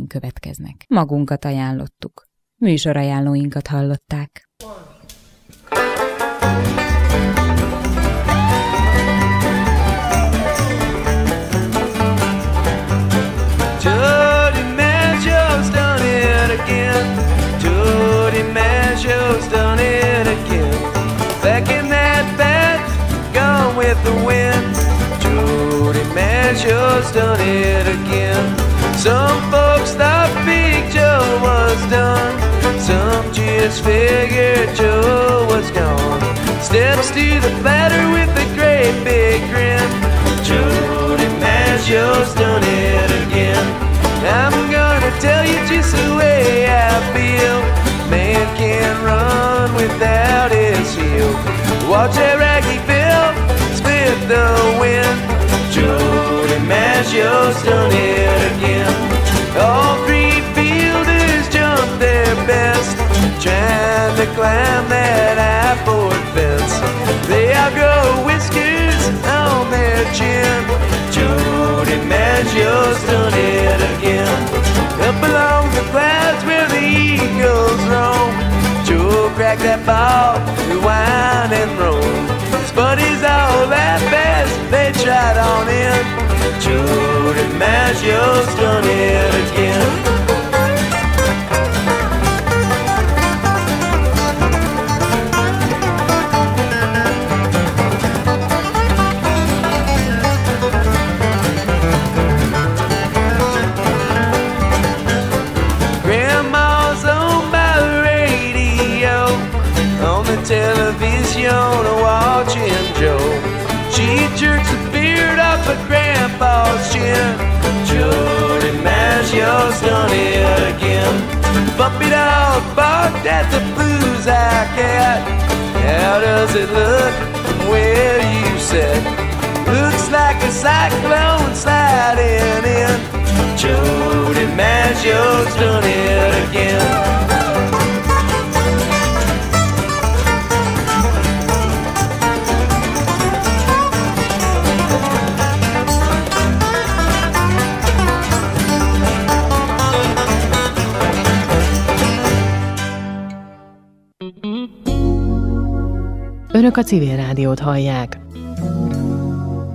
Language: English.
híreink következnek. Magunkat ajánlottuk. Műsorajánlóinkat hallották. Jody Maggio's done it again. Jody Maggio's done it again. Back in that bat, gone with the wind. Jody Maggio's done it again. Some folks thought Big Joe was done. Some just figured Joe was gone. Steps to the platter with a great big grin. Jody Maggio's done it again. I'm gonna tell you just the way I feel. Man can't run without his heel. Watch that raggy Bill split the wind. Jody Maggio's done it again. All three fielders jumped their best, trying to climb that I-4 fence. They outgrow whiskers on their chin. Jody Maggio's done it again. Up along the clouds where the eagles roam, Joe cracked that ball to whine and roam. His buddies all that fast, they tried on in. Jody Maggio's done it again. Television watching Joe. She jerks a beard off of Grandpa's chin. Jody Maggio's done it again. Bumpy dog barked at the blues-eye cat. How does it look from where you sit? Looks like a cyclone sliding in. Jody Maggio's done it again. Önök a Civil Rádiót hallják.